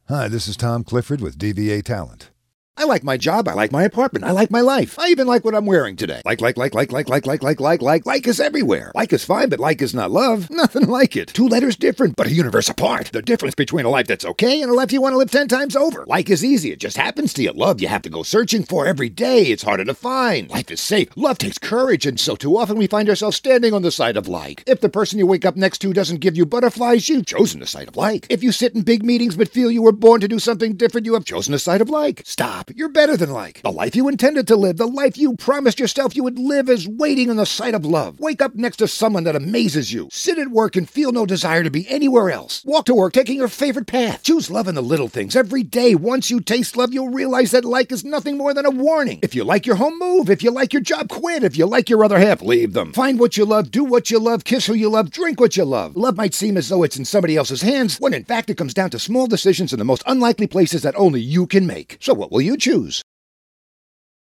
Hi, this is Tom Clifford with DVA Talent. I like my job, I like my apartment, I like my life. I even like what I'm wearing today. Like is everywhere. Like is fine, but like is not love. Nothing like it. Two letters different, but a universe apart. The difference between a life that's okay and a life you want to live 10 times over. Like is easy, it just happens to you. Love you have to go searching for every day. It's harder to find. Life is safe. Love takes courage, and so too often we find ourselves standing on the side of like. If the person you wake up next to doesn't give you butterflies, you've chosen the side of like. If you sit in big meetings but feel you were born to do something different, you have chosen the side of like. Stop. You're better than like. The life you intended to live, the life you promised yourself you would live, is waiting on the side of love. Wake up next to someone that amazes you. Sit at work and feel no desire to be anywhere else. Walk to work taking your favorite path. Choose love in the little things every day. Once you taste love, you'll realize that like is nothing more than a warning. If you like your home, move. If you like your job, quit. If you like your other half, leave them. Find what you love, do what you love, kiss who you love, drink what you love. Love might seem as though it's in somebody else's hands, when in fact it comes down to small decisions in the most unlikely places that only you can make. So what will you choose?